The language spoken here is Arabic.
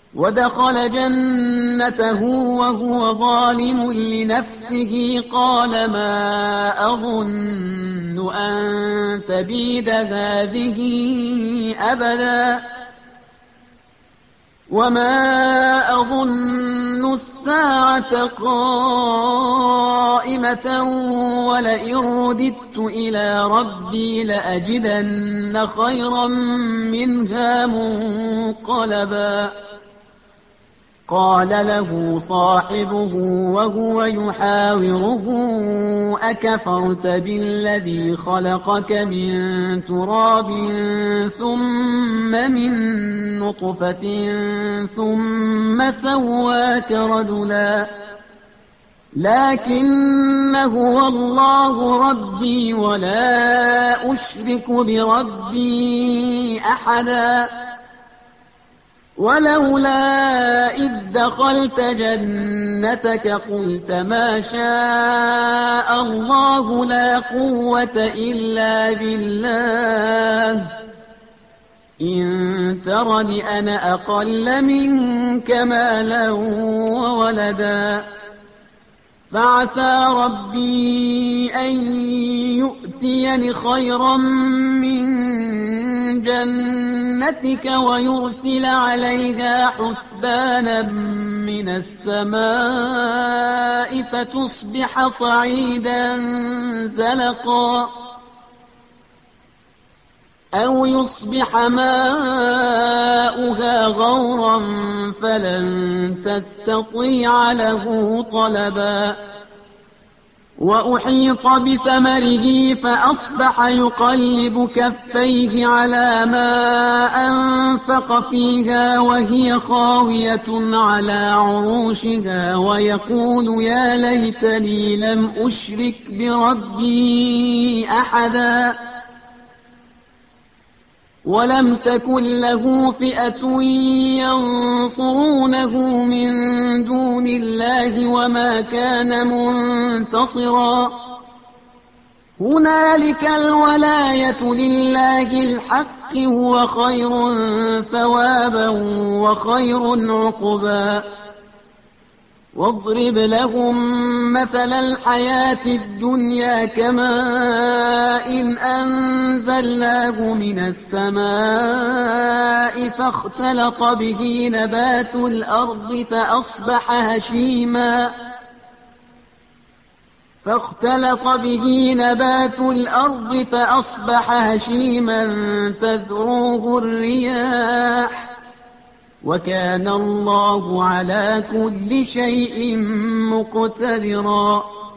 ودخل جنته وهو ظالم لنفسه قال ما أظن أن تبيد هذه أبدا وما أظن الساعة قائمة ولئن رددت إلى ربي لأجدن خيرا منها منقلبا قال له صاحبه وهو يحاوره أكفرت بالذي خلقك من تراب ثم من نطفة ثم سواك رجلا لكن هو الله ربي ولا أشرك بربي أحدا ولولا إذ دخلت جنتك قلت ما شاء الله لا قوة إلا بالله إن ترني أنا أقل منك مالا وولدا فعسى ربي أن يؤتيني خيرا من جنتك ويرسل عليها حسبانا من السماء فتصبح صعيدا زلقا أو يصبح ماؤها غورا فلن تستطيع له طلبا وأحيط بثمره فأصبح يقلب كفيه على ما أنفق فيها وهي خاوية على عروشها ويقول يا ليتني لم أشرك بربي أحدا ولم تكن له فئة ينصرونه من دون الله وما كان منتصرا هنالك الولاية لله الحق هو خير ثوابا وخير عقبا واضرب لهم مثل الحياة الدنيا كماء أنزلناه من السماء فاختلط به نبات الأرض فأصبح هشيما تذروه الرياح وكان الله على كل شيء مقتدرا